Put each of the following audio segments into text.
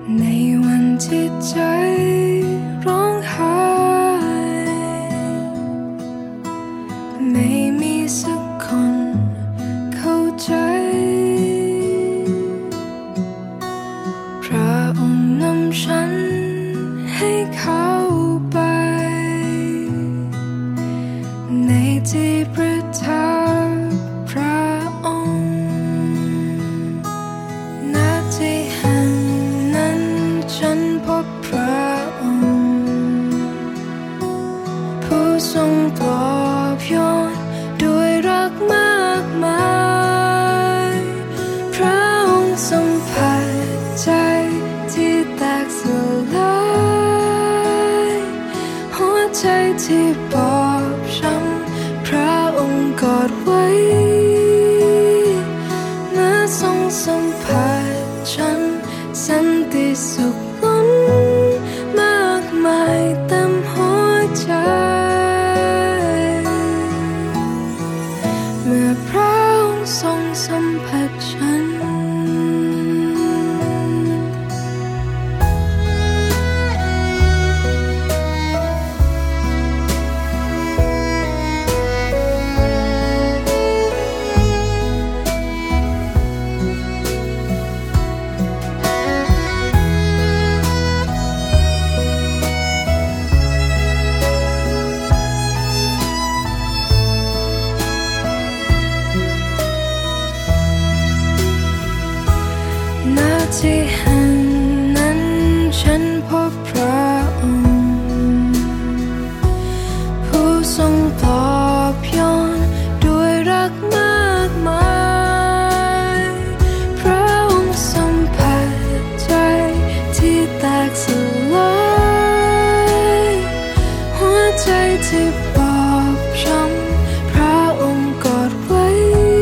ในวันที่ใจร้องไห้ไม่มีสักคนเข้าใจพระองค์นำฉันให้เข้าไปในที่ประทับพระองค์ณที่แห่งนั้นฉันพบพระองค์ผู้ทรงปลอบโยนด้วยรักมากมายพระองค์ทรงผัดใจที่แตกสลายหัวใจที่บอบช้ำพระองค์กอดไว้เมื่อทรงสัมผัสฉันสันติสุขล้นมากมายเต็มหัวใจเมื่อพระองค์ทรงสัมผัสฉันณที่แห่งนั้นฉันพบพระองค์ผู้ทรงปลอบโยนด้วยรักมากมายพระองค์สัมผัสใจที่แตกสลายหัวใจที่บอบช้ำพระองค์กอดไว้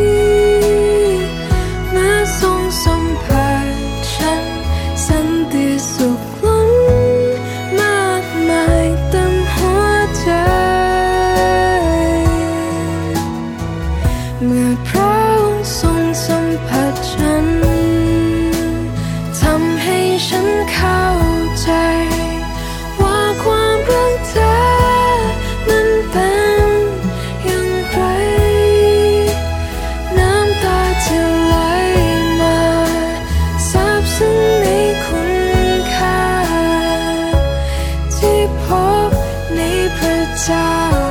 เมื่อทรงสัมผัสสันติสุขล้นมากมายเต็มหัวใจเมื่อพระองค์ทรงสัมผัสฉันทำให้ฉันเข้าใจว่าความรักแท้นั้นเป็นอย่างไรน้ำตาที่ไหลมาซาบซึ้งในคุณค่าที่พบในพระเจ้า